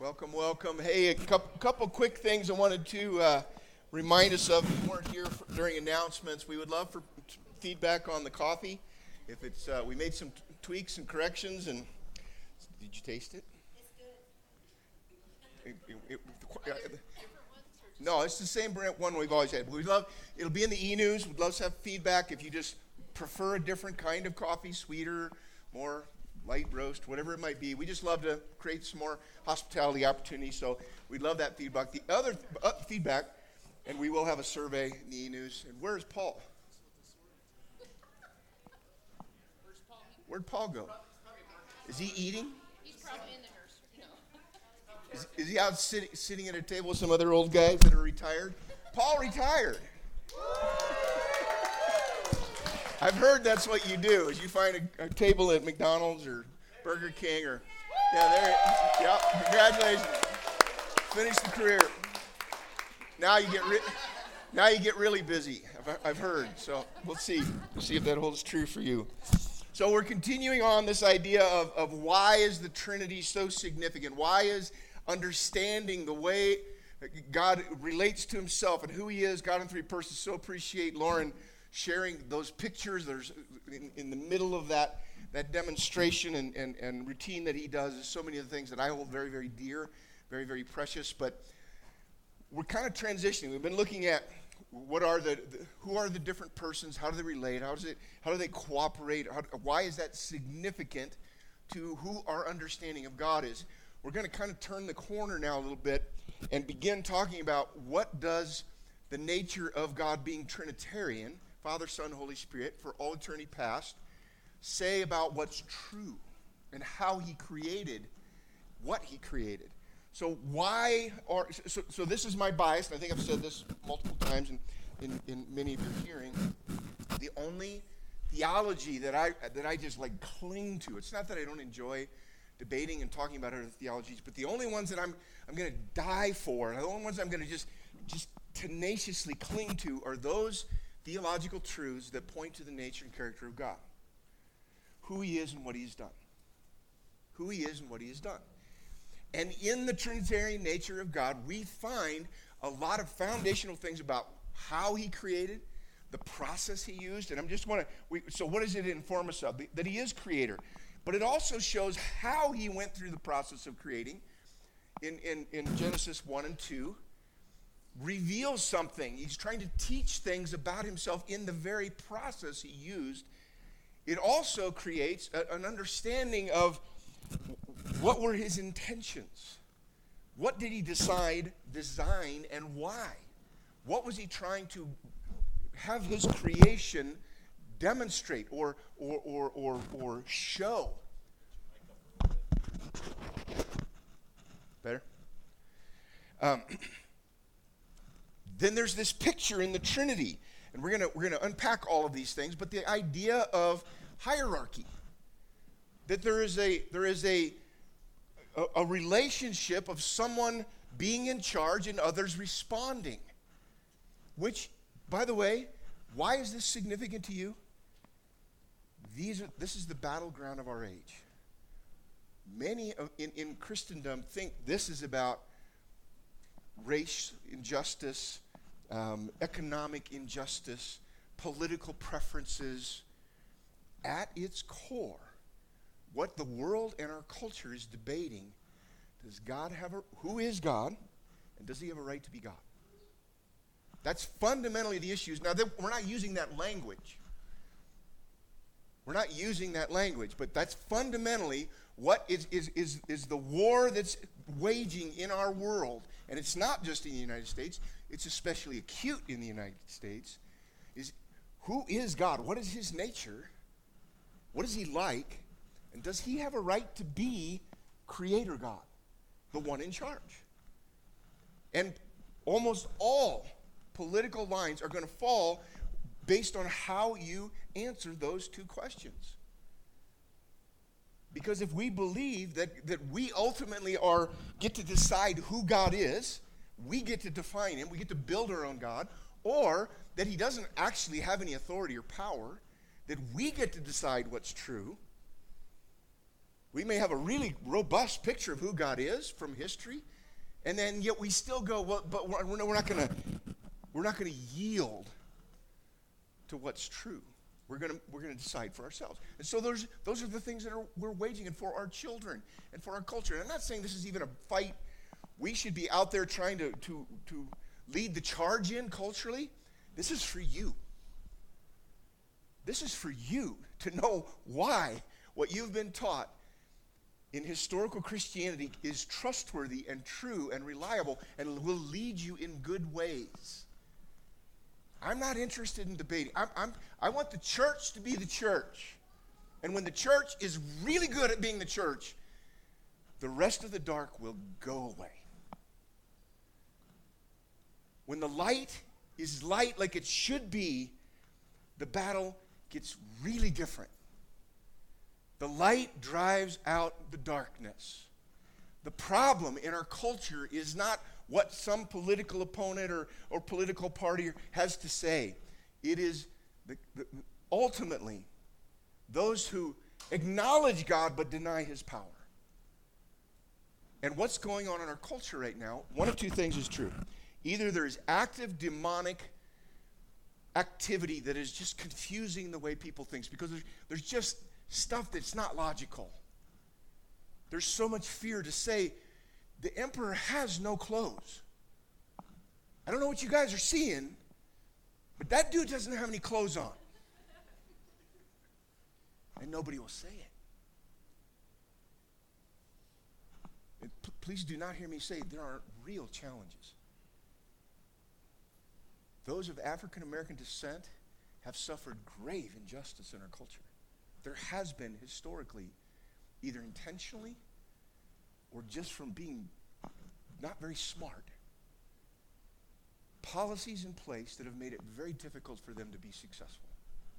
Welcome, welcome. Hey, a couple quick things I wanted to remind us of. If you weren't here during announcements, we would love for feedback on the coffee. If it's, we made some tweaks and corrections, and did you taste it? It's good. No, it's the same one we've always had. It'll be in the e-news. We'd love to have feedback if you just prefer a different kind of coffee, sweeter, more light roast, whatever it might be. We just love to create some more hospitality opportunities, so we'd love that feedback. The other feedback, and we will have a survey in the e-news. And where's Paul? Where'd Paul go? Is he eating? He's probably in the nursery. Is he out sitting at a table with some other old guys that are retired? Paul retired. I've heard that's what you do, is you find a table at McDonald's or Burger King or, congratulations. Finish the career. Now you get really busy, I've heard. So we'll see if that holds true for you. So we're continuing on this idea of why is the Trinity so significant? Why is understanding the way God relates to himself and who he is, God in three persons. So appreciate Lauren sharing those pictures. There's in the middle of that demonstration and routine that he does. There's so many of the things that I hold very, very dear, very, very precious. But we're kind of transitioning. We've been looking at who are the different persons, how do they relate, how do they cooperate, why is that significant to who our understanding of God is. We're going to kind of turn the corner now a little bit and begin talking about what does the nature of God being Trinitarian, Father, Son, Holy Spirit, for all eternity past, say about what's true and how he created what he created. So so this is my bias, and I think I've said this multiple times in many of your hearing. The only theology that I just like cling to, it's not that I don't enjoy debating and talking about other theologies, but the only ones that I'm going to die for, and the only ones I'm going to just tenaciously cling to are those theological truths that point to the nature and character of God. Who he is and what he has done. Who he is and what he has done. And in the Trinitarian nature of God, we find a lot of foundational things about how he created, the process he used, and so what does it inform us of? That he is creator. But it also shows how he went through the process of creating. In Genesis 1 and 2, reveals something. He's trying to teach things about himself in the very process he used. It also creates an understanding of what were his intentions. What did he design, and why? What was he trying to have his creation demonstrate or show? Better? Then there's this picture in the Trinity, and we're gonna unpack all of these things. But the idea of hierarchy, that there is a relationship of someone being in charge and others responding. Which, by the way, why is this significant to you? This is the battleground of our age. Many in Christendom think this is about race injustice, economic injustice, political preferences. At its core, what the world and our culture is debating, who is God, and does he have a right to be God? That's fundamentally the issues. Now, we're not using that language. But that's fundamentally what is the war that's waging in our world. And it's not just in the United States. It's especially acute in the United States. Is who is God? What is his nature? What is he like? And does he have a right to be Creator God, the one in charge? And almost all political lines are going to fall based on how you answer those two questions. Because if we believe that we ultimately get to decide who God is, we get to define him, we get to build our own God, or that he doesn't actually have any authority or power, that we get to decide what's true, We may have a really robust picture of who God is from history, and then yet we still go, well, but we're not going to yield to what's true. We're going to decide for ourselves. And so those are the things that we're waging, and for our children and for our culture. And I'm not saying this is even a fight we should be out there trying to lead the charge in culturally. This is for you. This is for you to know why what you've been taught in historical Christianity is trustworthy and true and reliable and will lead you in good ways. I'm not interested in debating. I want the church to be the church. And when the church is really good at being the church, the rest of the dark will go away. When the light is light like it should be, the battle gets really different. The light drives out the darkness. The problem in our culture is not what some political opponent or political party has to say. It is ultimately those who acknowledge God but deny his power. And what's going on in our culture right now, one of two things is true. Either there's active demonic activity that is just confusing the way people think, because there's just stuff that's not logical. There's so much fear to say the emperor has no clothes. I don't know what you guys are seeing, but that dude doesn't have any clothes on. And nobody will say it. And please do not hear me say there aren't real challenges. Those of African American descent have suffered grave injustice in our culture. There has been historically, either intentionally or just from being not very smart, policies in place that have made it very difficult for them to be successful.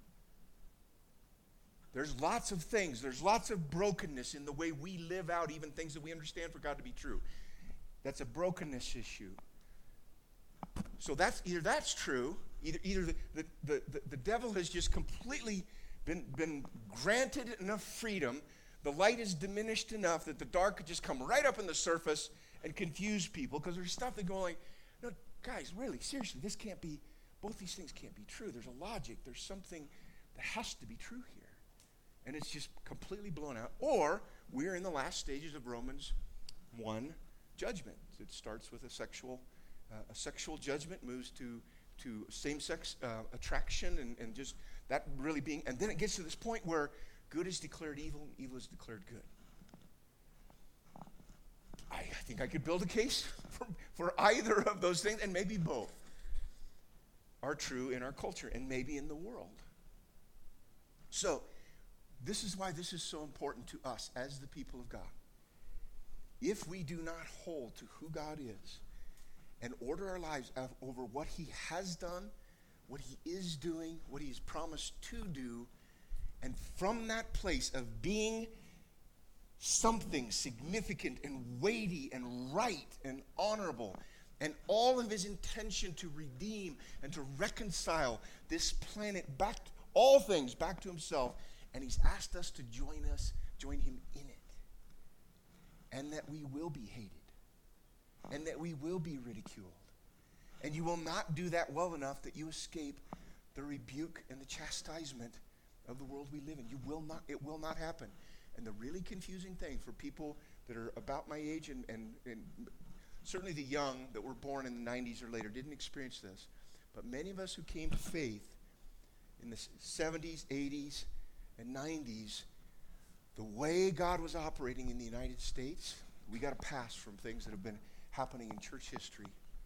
There's lots of things, there's lots of brokenness in the way we live out even things that we understand for God to be true. That's a brokenness issue. So that's true, either the devil has just completely been granted enough freedom, the light is diminished enough that the dark could just come right up in the surface and confuse people, because there's stuff that go like, no, guys, really, seriously, this can't be, both these things can't be true. There's a logic, there's something that has to be true here. And it's just completely blown out. Or we're in the last stages of Romans 1 judgment. It starts with a sexual judgment, moves to same-sex attraction, and just that really being, and then it gets to this point where good is declared evil and evil is declared good. I think I could build a case for either of those things, and maybe both are true in our culture and maybe in the world. So this is why this is so important to us as the people of God. If we do not hold to who God is and order our lives over what he has done, what he is doing, what he has promised to do, and from that place of being something significant and weighty and right and honorable, and all of his intention to redeem and to reconcile this planet back, all things back to himself, and he's asked us to join him in it, and that we will be hated, and that we will be ridiculed. And you will not do that well enough that you escape the rebuke and the chastisement of the world we live in. It will not happen. And the really confusing thing for people that are about my age and certainly the young that were born in the 90s or later didn't experience this, but many of us who came to faith in the 70s, 80s, and 90s, the way God was operating in the United States, we got a pass from things that have been happening in church history.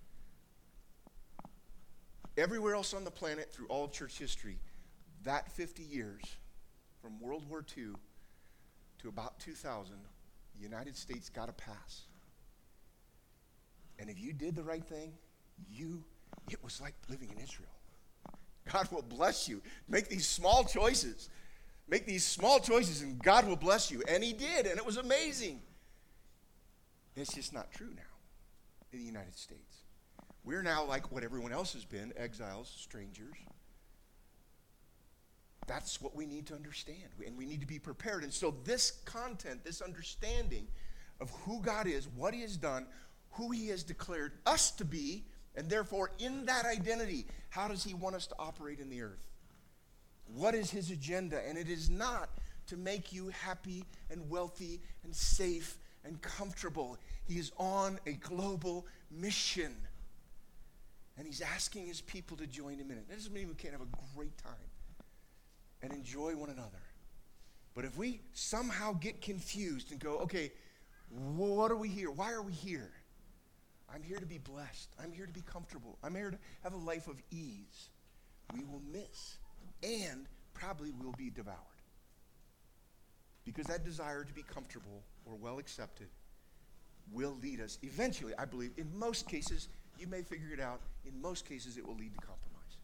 Everywhere else on the planet, through all of church history, that 50 years, from World War II to about 2000, the United States got a pass. And if you did the right thing, it was like living in Israel. God will bless you. Make these small choices. Make these small choices and God will bless you. And he did, and it was amazing. It's just not true now in the United States. We're now like what everyone else has been, exiles, strangers. That's what we need to understand, and we need to be prepared. And so this content, this understanding of who God is, what he has done, who he has declared us to be, and therefore in that identity, how does he want us to operate in the earth? What is his agenda? And it is not to make you happy and wealthy and safe and comfortable. He is on a global mission. And he's asking his people to join him in it. That doesn't mean we can't have a great time and enjoy one another. But if we somehow get confused and go, okay, what are we here? Why are we here? I'm here to be blessed. I'm here to be comfortable. I'm here to have a life of ease. We will miss and probably will be devoured. Because that desire to be comfortable or well accepted will lead us eventually, I believe, in most cases, you may figure it out, in most cases it will lead to compromise.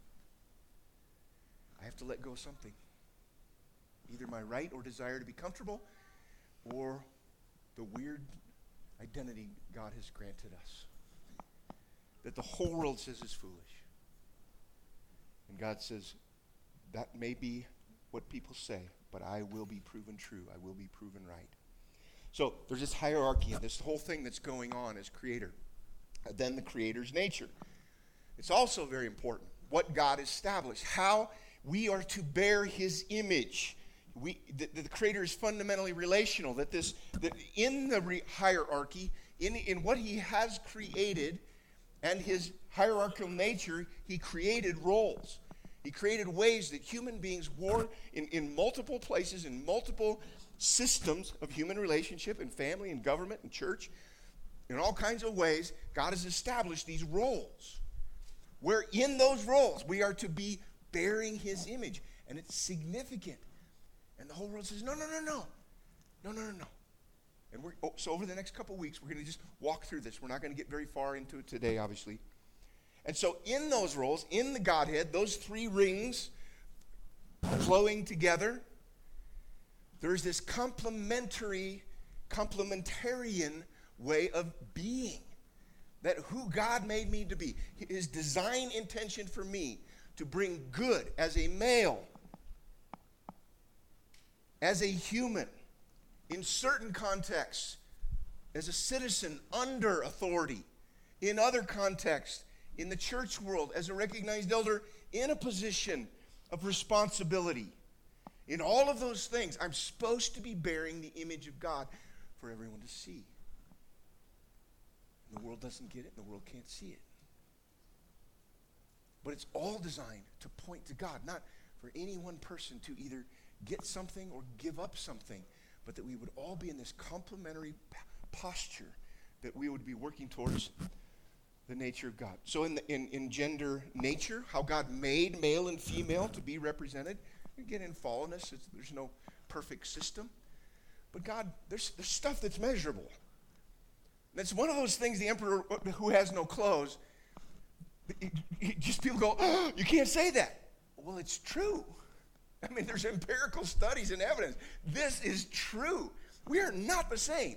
I have to let go of something. Either my right or desire to be comfortable or the weird identity God has granted us that the whole world says is foolish. And God says, that may be what people say, but I will be proven true. I will be proven right. So there's this hierarchy and this whole thing that's going on as creator. And then the creator's nature. It's also very important what God established, how we are to bear his image. The creator is fundamentally relational, that in the hierarchy, in what he has created and his hierarchical nature, he created roles. He created ways that human beings wore in multiple places, in multiple systems of human relationship and family and government and church. In all kinds of ways, God has established these roles, where in those roles we are to be bearing his image. And it's significant. And the whole world says, no. And so over the next couple of weeks, we're going to just walk through this. We're not going to get very far into it today, obviously. And so in those roles, in the Godhead, those three rings flowing together, there's this complementarian way of being. That who God made me to be, his design intention for me to bring good as a male, as a human, in certain contexts, as a citizen under authority, in other contexts, in the church world, as a recognized elder in a position of responsibility. In all of those things, I'm supposed to be bearing the image of God for everyone to see. And the world doesn't get it, and the world can't see it. But it's all designed to point to God, not for any one person to either get something or give up something, but that we would all be in this complementary posture, that we would be working towards the nature of God. So in gender nature, how God made male and female to be represented. Again, in fallenness, there's no perfect system. But God, there's stuff that's measurable. And it's one of those things, the emperor who has no clothes, just people go, oh, you can't say that. Well, it's true. I mean, there's empirical studies and evidence. This is true. We are not the same.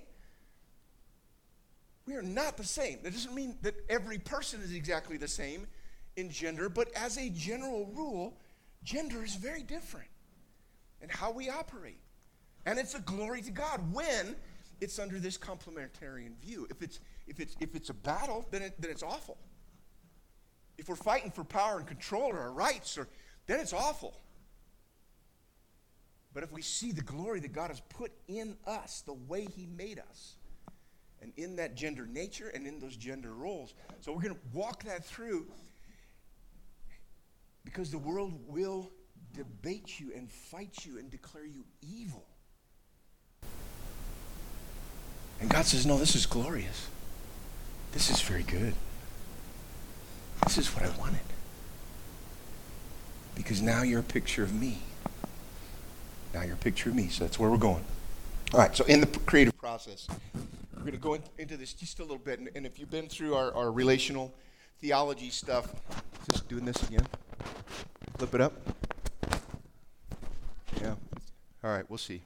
We are not the same. That doesn't mean that every person is exactly the same in gender, but as a general rule, gender is very different in how we operate. And it's a glory to God when it's under this complementarian view. If it's a battle, then it's awful. If we're fighting for power and control or our rights, then it's awful. But if we see the glory that God has put in us, the way he made us, and in that gender nature and in those gender roles. So we're going to walk that through, because the world will debate you and fight you and declare you evil. And God says, no, this is glorious. This is very good. This is what I wanted. Because now you're a picture of me. Now you're a picture of me. So that's where we're going. All right, so in the creative process, we're going to go into this just a little bit. And if you've been through our relational theology stuff, just doing this again. Flip it up. Yeah. All right, we'll see.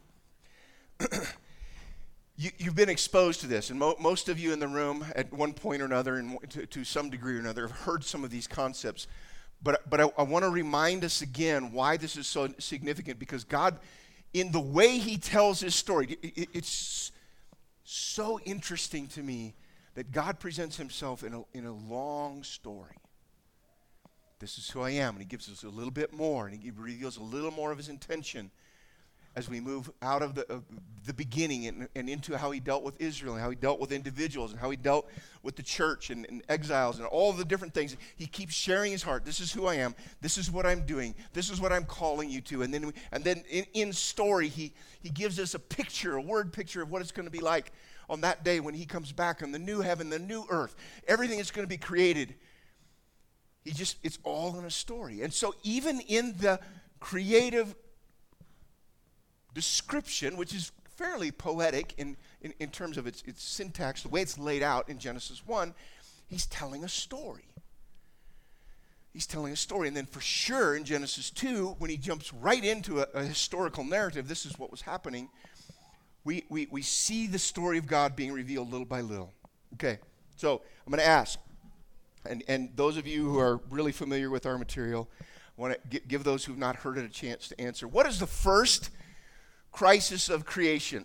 You've been exposed to this, and most of you in the room at one point or another, and to some degree or another, have heard some of these concepts. But I want to remind us again why this is so significant, because God, in the way he tells his story, it's so interesting to me that God presents himself in a long story. This is who I am, and he gives us a little bit more, and he reveals a little more of his intention as we move out of the beginning and into how he dealt with Israel, and how he dealt with individuals, and how he dealt with the church and exiles and all the different things. He keeps sharing his heart. This is who I am. This is what I'm doing. This is what I'm calling you to. And then in story, he gives us a picture, a word picture of what it's going to be like on that day when he comes back on the new heaven, the new earth. Everything is going to be created. It's all in a story. And so even in the creative description, which is fairly poetic in terms of its syntax, the way it's laid out in Genesis 1, he's telling a story. He's telling a story. And then for sure in Genesis 2, when he jumps right into a historical narrative, this is what was happening. We see the story of God being revealed little by little. Okay, so I'm going to ask, and those of you who are really familiar with our material, I want to give those who have not heard it a chance to answer. What is the first crisis of creation?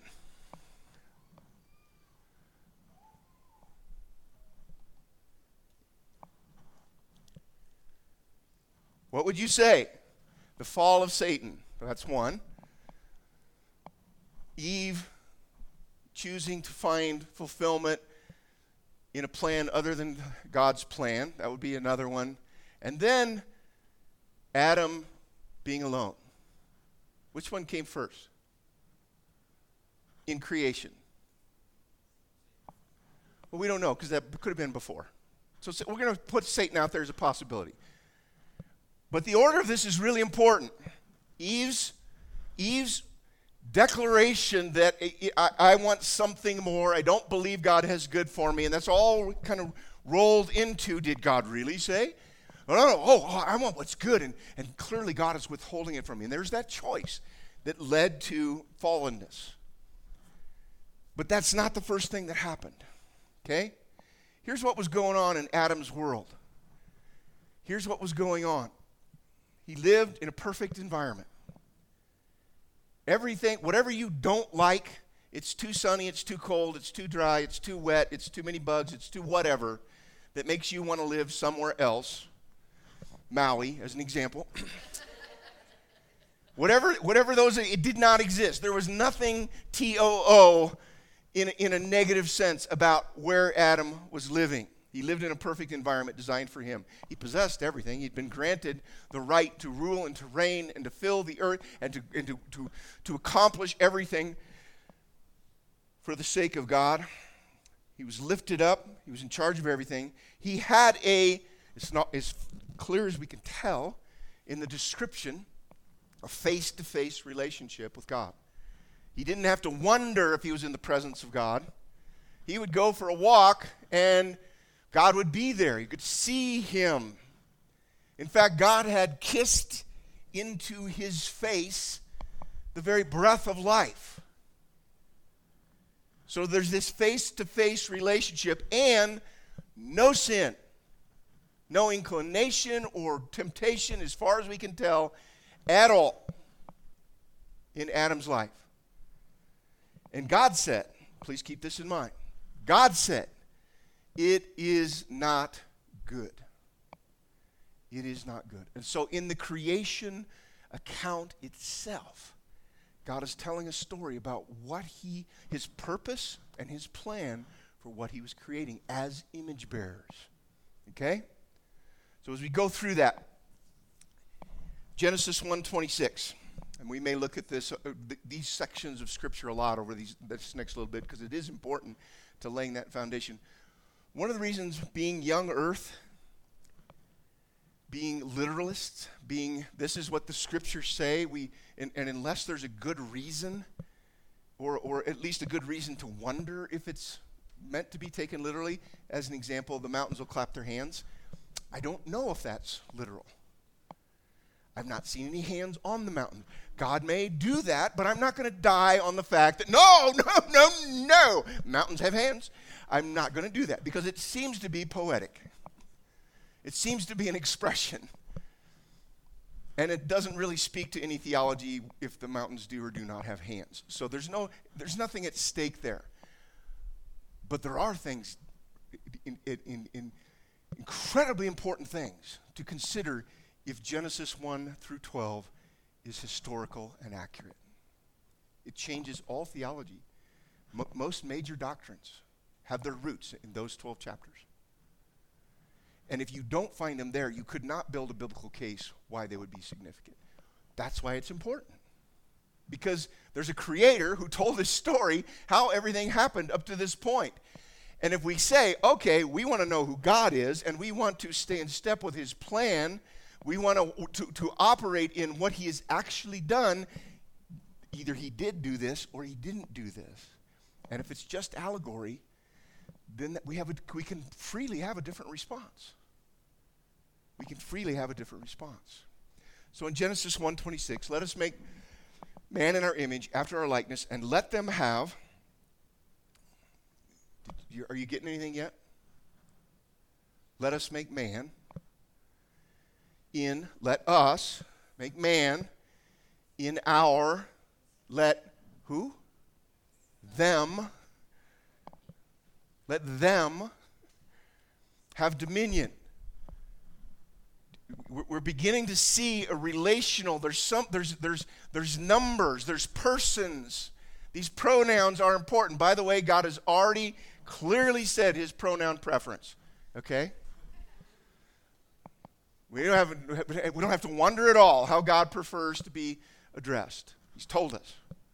What would you say? The fall of Satan. That's one. Eve choosing to find fulfillment in a plan other than God's plan. That would be another one. And then Adam being alone. Which one came first? In creation. Well, we don't know, because that could have been before. So we're going to put Satan out there as a possibility. But the order of this is really important. Eve's declaration that I want something more, I don't believe God has good for me, and that's all kind of rolled into, did God really say? No, I want what's good, and clearly God is withholding it from me. And there's that choice that led to fallenness. But that's not the first thing that happened, okay? Here's what was going on in Adam's world. Here's what was going on. He lived in a perfect environment. Everything, whatever you don't like, it's too sunny, it's too cold, it's too dry, it's too wet, it's too many bugs, it's too whatever, that makes you want to live somewhere else. Maui, as an example. Whatever those, it did not exist. There was nothing TOO in a negative sense about where Adam was living. He lived in a perfect environment designed for him. He possessed everything. He'd been granted the right to rule and to reign and to fill the earth and to accomplish everything for the sake of God. He was lifted up. He was in charge of everything. He had it's not as clear as we can tell in the description, a face-to-face relationship with God. He didn't have to wonder if he was in the presence of God. He would go for a walk and God would be there. You could see him. In fact, God had kissed into his face the very breath of life. So there's this face-to-face relationship and no sin, no inclination or temptation, as far as we can tell, at all in Adam's life. And God said, please keep this in mind, God said, it is not good. It is not good. And so in the creation account itself, God is telling a story about what his purpose and his plan for what he was creating as image bearers. Okay? So as we go through that, Genesis 1:26, and we may look at these sections of Scripture a lot over this next little bit, because it is important to laying that foundation. One of the reasons being young earth, being literalists, this is what the Scriptures say, and unless there's a good reason, or at least a good reason to wonder if it's meant to be taken literally, as an example, the mountains will clap their hands. I don't know if that's literal. I've not seen any hands on the mountain. God may do that, but I'm not going to die on the fact that, no, mountains have hands. I'm not going to do that because it seems to be poetic. It seems to be an expression. And it doesn't really speak to any theology if the mountains do or do not have hands. So there's nothing at stake there. But there are things, in incredibly important things to consider if Genesis 1 through 12 is historical and accurate. It changes all theology. Most major doctrines have their roots in those 12 chapters. And if you don't find them there, you could not build a biblical case why they would be significant. That's why it's important. Because there's a creator who told this story, how everything happened up to this point. And if we say, okay, we want to know who God is, and we want to stay in step with his plan, we want to operate in what he has actually done, either he did do this or he didn't do this. And if it's just allegory, then we can freely have a different response. We can freely have a different response. So in Genesis 1:26, let us make man in our image, after our likeness, and let them have... Are you getting anything yet? Let us make man let us make man in our, let who? Them. Let them have dominion. We're beginning to see a relational, there's numbers, there's persons. These pronouns are important. By the way, God has already clearly said his pronoun preference. Okay? We don't have to wonder at all how God prefers to be addressed. He's told us.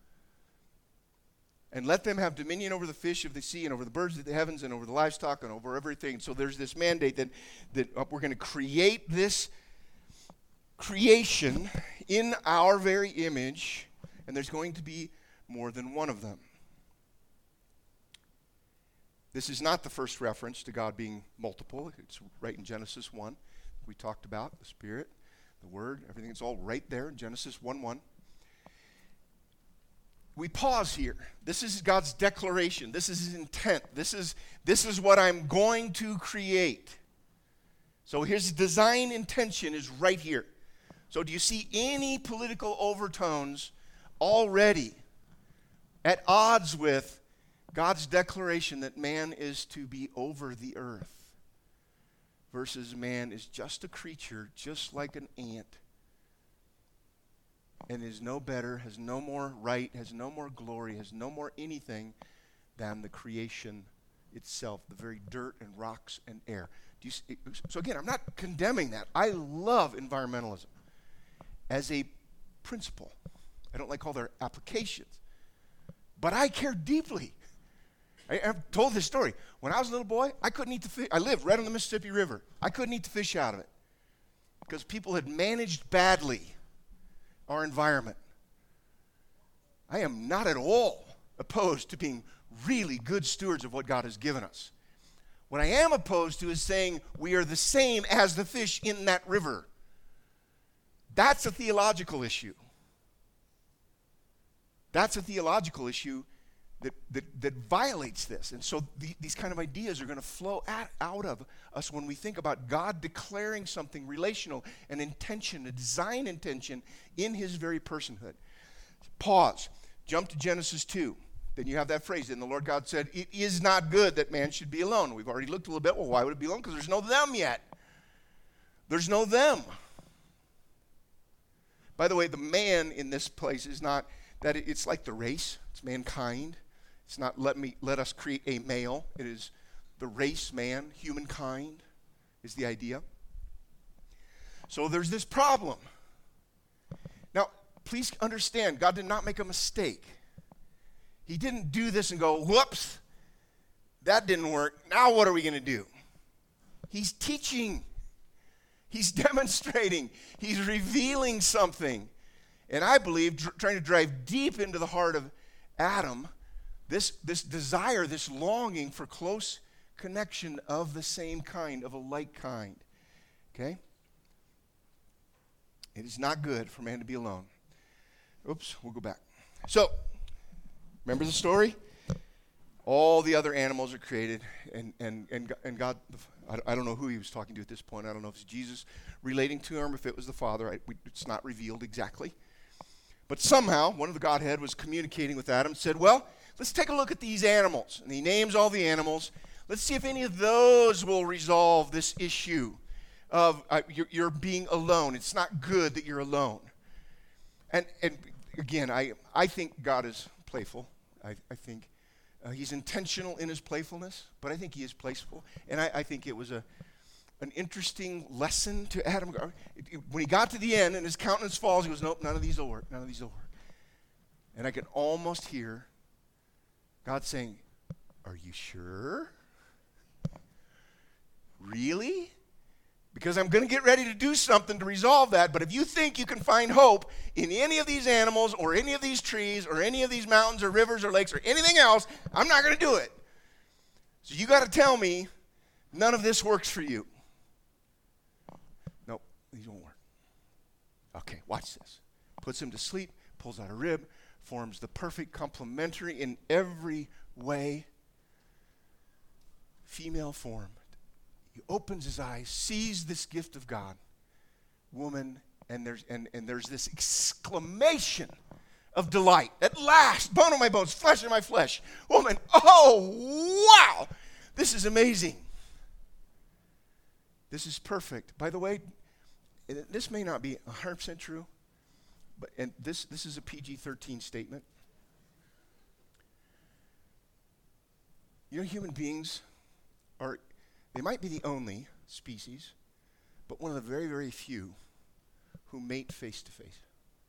And let them have dominion over the fish of the sea and over the birds of the heavens and over the livestock and over everything. So there's this mandate that we're going to create this creation in our very image, and there's going to be more than one of them. This is not the first reference to God being multiple. It's right in Genesis 1. We talked about the Spirit, the Word, everything. It's all right there in Genesis 1:1. We pause here. This is God's declaration. This is his intent. This is what I'm going to create. So his design intention is right here. So do you see any political overtones already at odds with God's declaration that man is to be over the earth versus man is just a creature, just like an ant, and is no better, has no more right, has no more glory, has no more anything than the creation itself, the very dirt and rocks and air. Do you see? So again, I'm not condemning that. I love environmentalism as a principle. I don't like all their applications. But I care deeply. I've told this story. When I was a little boy, I couldn't eat the fish. I lived right on the Mississippi River. I couldn't eat the fish out of it because people had managed badly our environment. I am not at all opposed to being really good stewards of what God has given us. What I am opposed to is saying we are the same as the fish in that river. That's a theological issue. That's a theological issue that violates this. And so these kind of ideas are going to flow out of us when we think about God declaring something relational, an intention, a design intention in his very personhood. Pause. Jump to Genesis 2. Then you have that phrase, and the Lord God said, it is not good that man should be alone. We've already looked a little bit. Well, why would it be alone? Because there's no them yet. There's no them. By the way, the man in this place is not that it's like the race. It's mankind. It's not let us create a male. It is the race man, humankind is the idea. So there's this problem. Now, please understand, God did not make a mistake. He didn't do this and go, whoops, that didn't work. Now what are we going to do? He's teaching. He's demonstrating. He's revealing something. And I believe, trying to drive deep into the heart of Adam, this desire, this longing for close connection of the same kind, of a like kind. Okay? It is not good for man to be alone. Oops, we'll go back. So, remember the story? All the other animals are created, and God, I don't know who he was talking to at this point. I don't know if it's Jesus relating to him, if it was the Father. It's not revealed exactly. But somehow, one of the Godhead was communicating with Adam and said, well, let's take a look at these animals. And he names all the animals. Let's see if any of those will resolve this issue of you're being alone. It's not good that you're alone. And again, I think God is playful. I think he's intentional in his playfulness, but I think he is playful. And I think it was an interesting lesson to Adam. When he got to the end and his countenance falls, he goes, nope, none of these will work. None of these will work. And I can almost hear God saying, are you sure? Really? Because I'm going to get ready to do something to resolve that, but if you think you can find hope in any of these animals or any of these trees or any of these mountains or rivers or lakes or anything else, I'm not going to do it. So you got to tell me none of this works for you. Nope, these won't work. Okay, watch this. Puts him to sleep, pulls out a rib, forms the perfect complementary in every way female form. He opens his eyes, sees this gift of God, woman, and there's this exclamation of delight. At last, bone of my bones, flesh of my flesh. Woman, oh, wow, this is amazing. This is perfect. By the way, this may not be 100% true, but this is a PG-13 statement. You know, human beings they might be the only species, but one of the very, very few who mate face to face.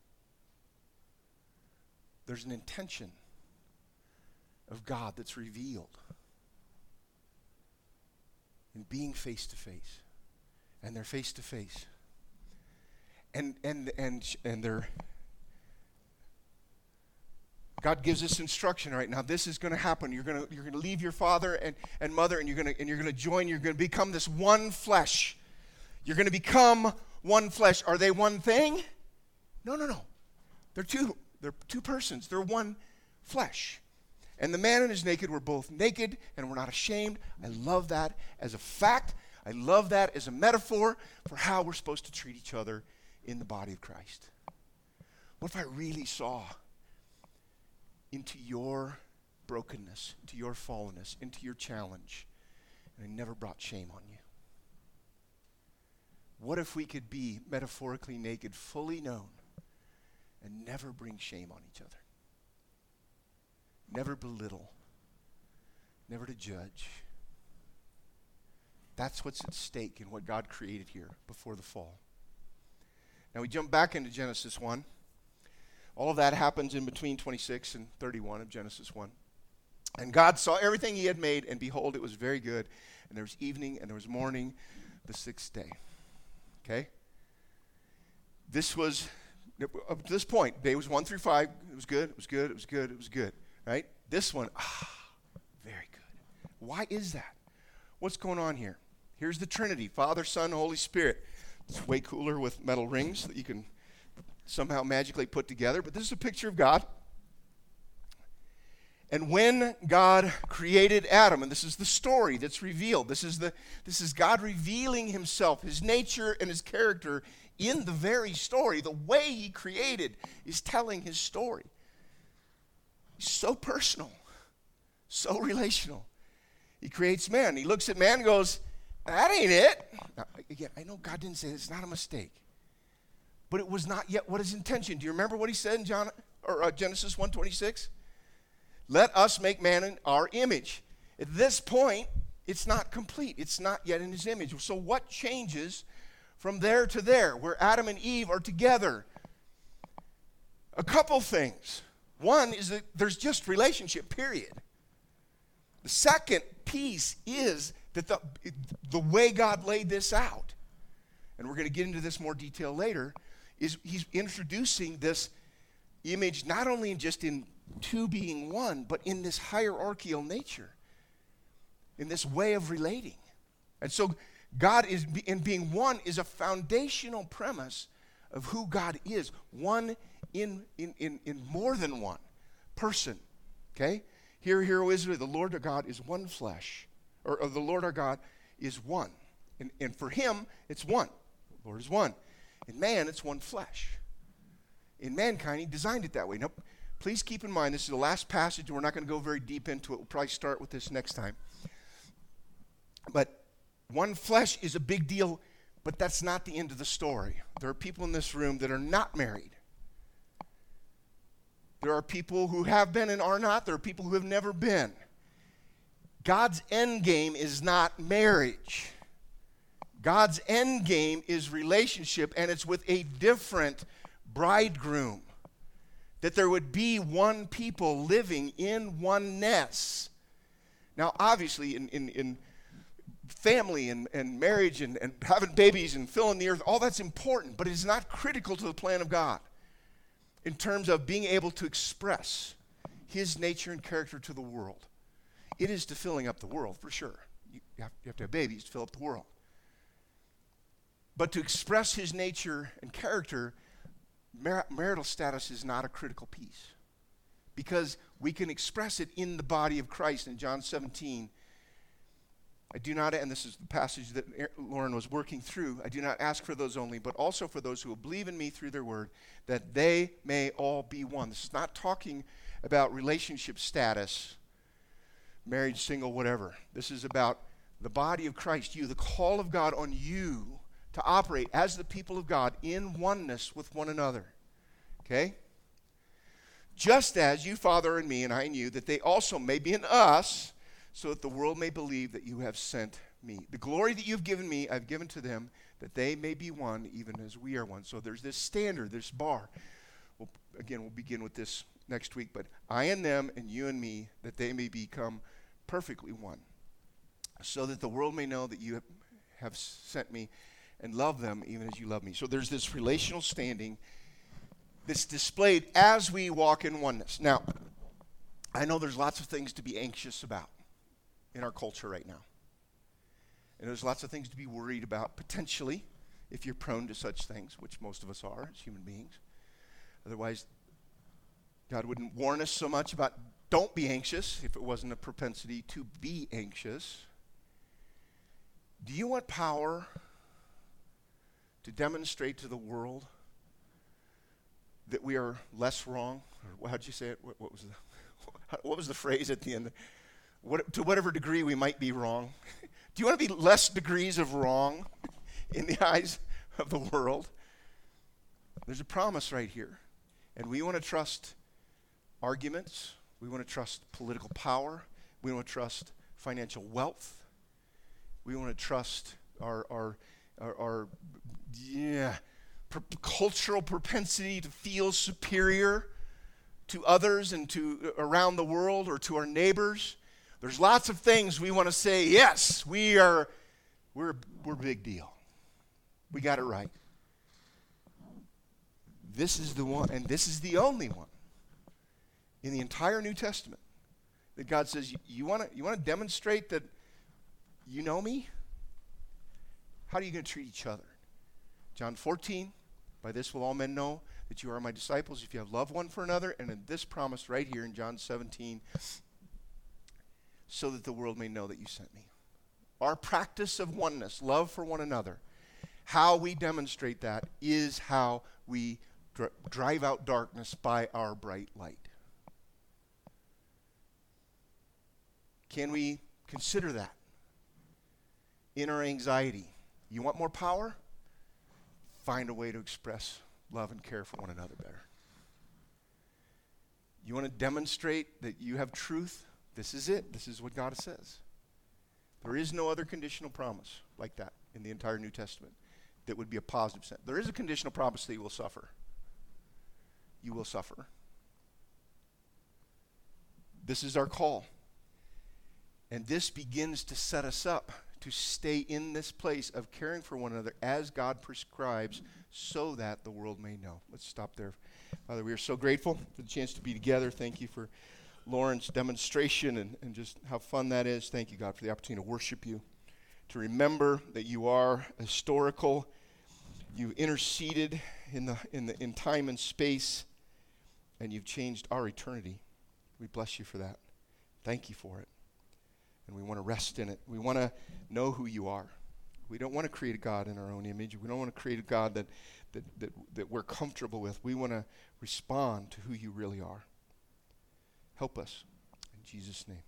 There's an intention of God that's revealed in being face to face. And they're face to face. And they're God gives us instruction right now. This is going to happen. You're going to leave your father and mother, and you're going to join. You're going to become this one flesh. You're going to become one flesh. Are they one thing? No. They're two. They're two persons. They're one flesh. And the man and his naked were both naked, and were not ashamed. I love that as a fact. I love that as a metaphor for how we're supposed to treat each other in the body of Christ. What if I really saw into your brokenness, into your fallenness, into your challenge, and I never brought shame on you? What if we could be metaphorically naked, fully known, and never bring shame on each other? Never belittle, never to judge. That's what's at stake in what God created here before the fall. Now we jump back into Genesis 1. All of that happens in between 26 and 31 of Genesis 1. And God saw everything he had made, and behold, it was very good. And there was evening, and there was morning, the sixth day. Okay? This was, up to this point, days 1 through 5, it was good, it was good, it was good, it was good. Right? This one, very good. Why is that? What's going on here? Here's the Trinity, Father, Son, Holy Spirit. It's way cooler with metal rings that you can somehow magically put together, but this is a picture of God. And when God created Adam, and this is the story that's revealed, this is God revealing himself, his nature and his character in the very story. The way he created is telling his story. He's so personal, so relational. He creates man. He looks at man and goes, that ain't it. Now, again, I know God didn't say it's not a mistake. But it was not yet what his intention. Do you remember what he said in Genesis 1:26? Let us make man in our image. At this point, it's not complete. It's not yet in his image. So what changes from there to there, where Adam and Eve are together? A couple things. One is that there's just relationship, period. The second piece is that the way God laid this out, and we're going to get into this more detail later, is he's introducing this image not only in two being one, but in this hierarchical nature, in this way of relating. And so God in being one is a foundational premise of who God is, one in more than one person, okay? Hear, O Israel, the Lord our God is one flesh. Or the Lord our God is one. And for him, it's one. The Lord is one. In man, it's one flesh. In mankind, he designed it that way. Now, please keep in mind, this is the last passage, and we're not going to go very deep into it. We'll probably start with this next time. But one flesh is a big deal, but that's not the end of the story. There are people in this room that are not married. There are people who have been and are not. There are people who have never been. God's end game is not marriage. God's end game is relationship, and it's with a different bridegroom. That there would be one people living in oneness. Now, obviously, in family and marriage and having babies and filling the earth, all that's important, but it is not critical to the plan of God in terms of being able to express his nature and character to the world. It is to filling up the world, for sure. You have to have babies to fill up the world. But to express his nature and character, marital status is not a critical piece. Because we can express it in the body of Christ. In John 17, I do not, and this is the passage that Lauren was working through, I do not ask for those only, but also for those who will believe in me through their word, that they may all be one. This is not talking about relationship status, married, single, whatever. This is about the body of Christ, you, the call of God on you to operate as the people of God in oneness with one another. Okay? Just as you, Father, in me, and I in you, that they also may be in us, so that the world may believe that you have sent me. The glory that you've given me, I've given to them, that they may be one, even as we are one. So there's this standard, this bar. We'll begin with this next week, but I and them and you and me, that they may become perfectly one, so that the world may know that you have sent me and love them even as you love me. So there's this relational standing that's displayed as we walk in oneness. Now, I know there's lots of things to be anxious about in our culture right now. And there's lots of things to be worried about, potentially, if you're prone to such things, which most of us are as human beings. Otherwise, God wouldn't warn us so much about don't be anxious if it wasn't a propensity to be anxious. Do you want power to demonstrate to the world that we are less wrong? Or how'd you say it? What was the phrase at the end? To whatever degree we might be wrong. Do you want to be less degrees of wrong in the eyes of the world? There's a promise right here. And we want to trust arguments. We want to trust political power. We want to trust financial wealth. We want to trust our cultural propensity to feel superior to others and to around the world or to our neighbors. There's lots of things we want to say, yes, we're a big deal. We got it right. This is the one, and this is the only one in the entire New Testament that God says, you want to demonstrate that you know me? How are you going to treat each other? John 14, by this will all men know that you are my disciples if you have love one for another. And in this promise right here in John 17, so that the world may know that you sent me. Our practice of oneness, love for one another, how we demonstrate that is how we drive out darkness by our bright light. Can we consider that in our anxiety? You want more power? Find a way to express love and care for one another better. You want to demonstrate that you have truth? This is it. This is what God says. There is no other conditional promise like that in the entire New Testament that would be a positive sense. There is a conditional promise that you will suffer. You will suffer. This is our call. And this begins to set us up to stay in this place of caring for one another as God prescribes so that the world may know. Let's stop there. Father, we are so grateful for the chance to be together. Thank you for Lauren's demonstration and just how fun that is. Thank you, God, for the opportunity to worship you, to remember that you are historical. You interceded in time and space, and you've changed our eternity. We bless you for that. Thank you for it. And we want to rest in it. We want to know who you are. We don't want to create a God in our own image. We don't want to create a God that we're comfortable with. We want to respond to who you really are. Help us. In Jesus' name.